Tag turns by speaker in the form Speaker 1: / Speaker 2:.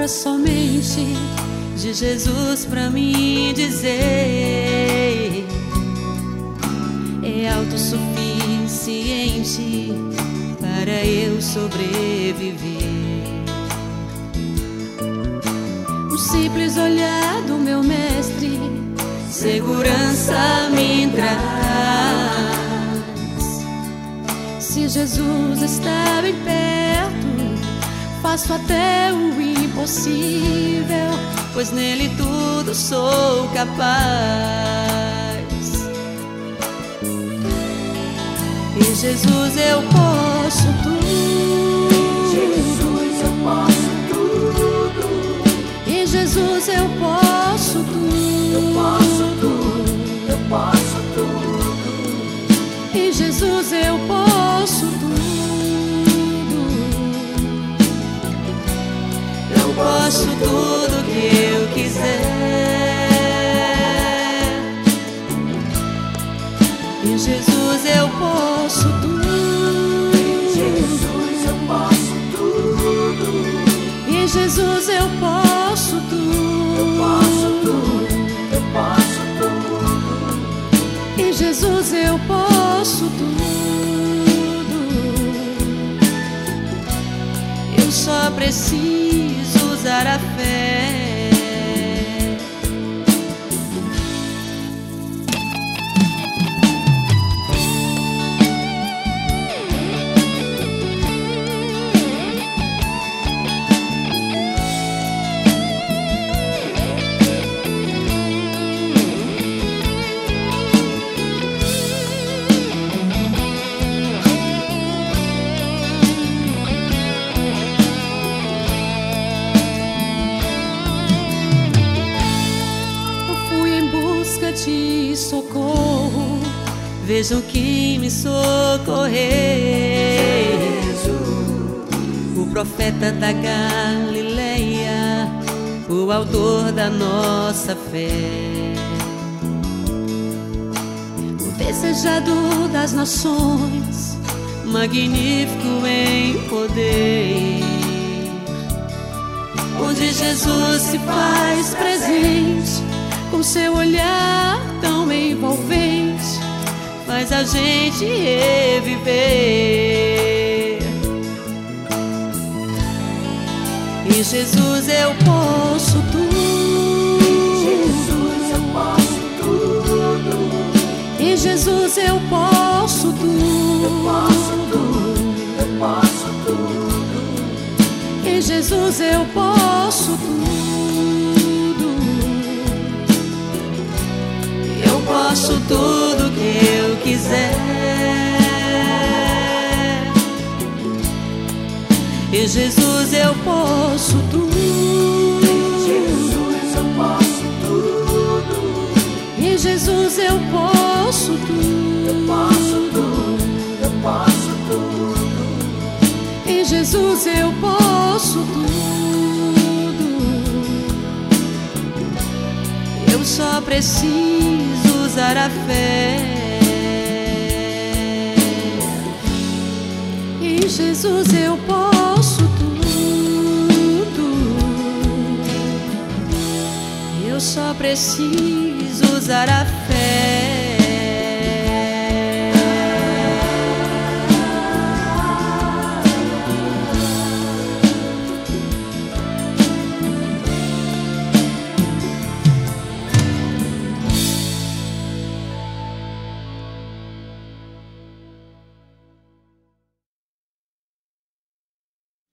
Speaker 1: palavras somente de Jesus pra mim dizer é autossuficiente para eu sobreviver. Um simples olhar do meu mestre, segurança me traz. Se Jesus está bem perto, faço até o impossível, pois nele tudo sou capaz. Em Jesus eu posso tudo.
Speaker 2: Jesus, eu posso tudo.
Speaker 1: Em Jesus eu posso tudo.
Speaker 2: Eu posso tudo. Eu posso tudo.
Speaker 1: Em Jesus eu posso tudo. Eu posso tudo que eu quiser. Em Jesus eu posso tudo.
Speaker 2: Jesus, eu posso tudo.
Speaker 1: Em Jesus eu posso tudo.
Speaker 2: Eu posso tudo. Eu posso tudo.
Speaker 1: Em Jesus eu posso tudo. Eu só preciso usar a fé. De socorro, vejam que me socorreu, o profeta da Galileia, o autor da nossa fé, o desejado das nações, magnífico em poder, onde Jesus se faz presente com seu olhar tão envolvente, faz a gente reviver. Em Jesus eu posso tudo.
Speaker 2: Jesus, eu posso tudo.
Speaker 1: Em Jesus eu posso tudo.
Speaker 2: Eu posso tudo. Eu posso tudo.
Speaker 1: Em Jesus eu posso tudo. Posso tudo que eu quiser. Em Jesus eu posso tudo.
Speaker 2: Jesus, eu posso tudo.
Speaker 1: Em Jesus eu posso tudo.
Speaker 2: Eu posso tudo. Eu posso tudo.
Speaker 1: Em Jesus eu posso tudo. Eu só preciso usar a fé. Em Jesus eu posso tudo. Eu só preciso usar a fé.